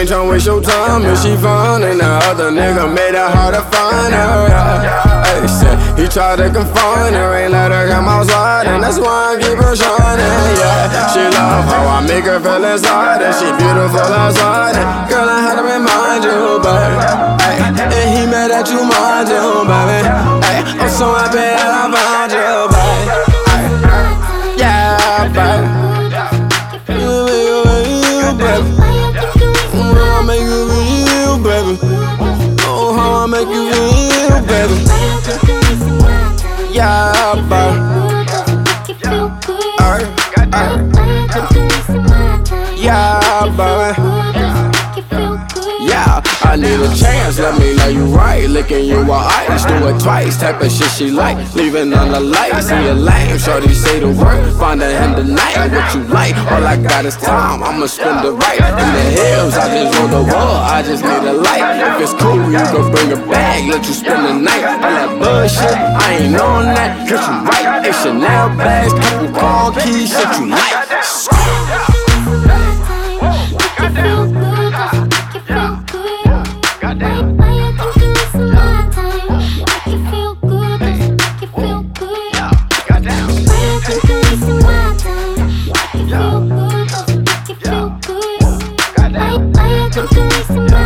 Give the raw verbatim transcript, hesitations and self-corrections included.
ain't tryna waste your time. If she fine, and the other nigga made it hard to find her. Yeah. Hey, said he tried to confine her, ain't let her come outside, and that's why I keep her shining. Yeah, she love how I make her feel inside, and she beautiful outside. And girl, I had to remind you, baby. Hey, and he mad at you, mind you, baby. Hey, I'm so happy that I found you, baby. Hey, yeah, baby. You, you, you, baby. Oh, how I make you feel, baby. Oh, how I make you feel, baby. Yeah, baby. Ay, ay. Yeah, baby. Yeah, I need a chance, let me know you right. Licking you with ice, do it twice. Type of shit she like, leaving on the light. See a lame, shorty say the word. Find her in the night, what you like. All I got is time, I'ma spend it right. In the hills, I just roll the wall, I just need a light. If it's cool, you can bring a bag, let you spend the night. All that bullshit, I ain't on that, cause you right. It's Chanel bags, couple car keys, shit you like. Make you feel good.